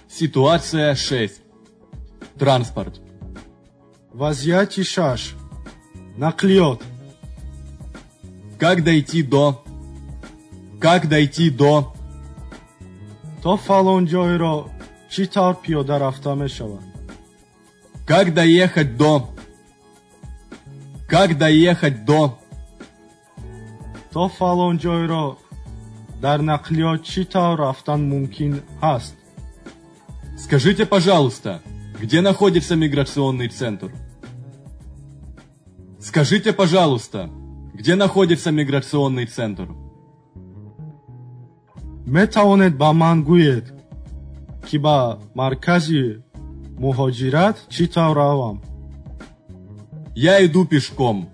Ситуация 6. Транспорт. Вазьяти шаш. Наклиот. Как дойти до... То фалон джойро читар пиода рафта шава. Как доехать до... То фалон джойро дар наклиот читар рафтан мумкин хаст. Скажите, пожалуйста, где находится миграционный центр? Скажите, пожалуйста, где находится миграционный центр? метавонед ба ман гӯед ки ба маркази муҳоҷират чӣ тавр равам? Я иду пешком.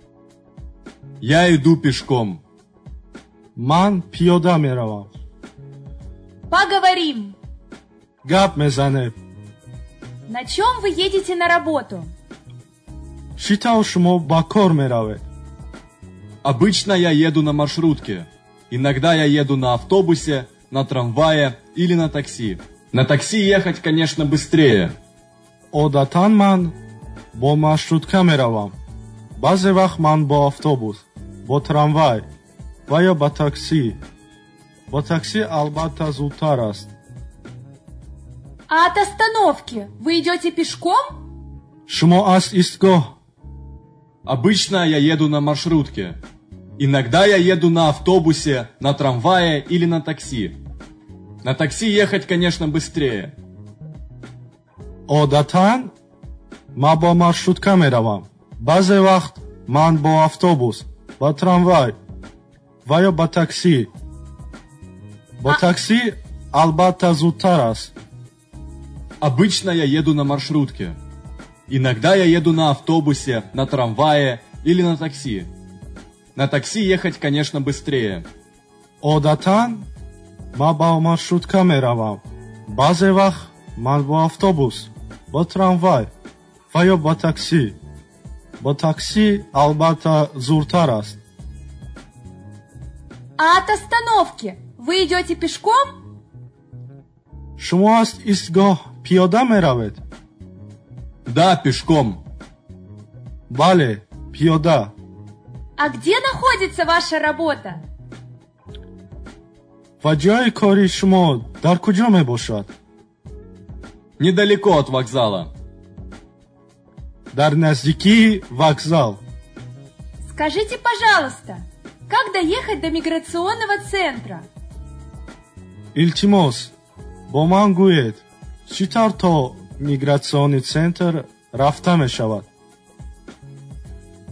ман пиёда меравам. Поговорим. гап мезанед. На чем вы едете на работу? чӣ тавр шумо ба кор меравед? Обычно я еду на маршрутке. Иногда я еду на автобусе, на трамвае или на такси. На такси ехать, конечно, быстрее. одатан ман бо маршрутка меравам. баъзе вақт ман бо автобус, бо трамвай ва ё ба такси. бо такси албатта зудтар аст. А от остановки вы идете пешком? шумо аз истгоҳ Обычно я еду на маршрутке. Иногда я еду на автобусе, на трамвае или на такси. На такси ехать, конечно, быстрее. одатан ман бо маршрутка меравам. баъзе вақт ман бо автобус, ба трамвай ва ё ба такси. бо такси албатта зудтар аст. Обычно я еду на маршрутке. Иногда я еду на автобусе, на трамвае или на такси. На такси ехать, конечно, быстрее. одатан ман ба маршрутка меравам. баъзе вақт ман бо автобус, бо трамвай ва ё ба такси. бо такси албатта зудтар аст. А от остановки вы идете пешком? шумо аз истгоҳ пиёда меравед? Да, пешком. бале, пиёда. А где находится ваша работа? ва ҷои кори шумо дар куҷо мебошад? Недалеко от вокзала. дар наздикии вокзал. Скажите, пожалуйста, как доехать до миграционного центра? илтимос, бо ман гӯед чӣ тавр то мигратсиони центр рафта мешавад?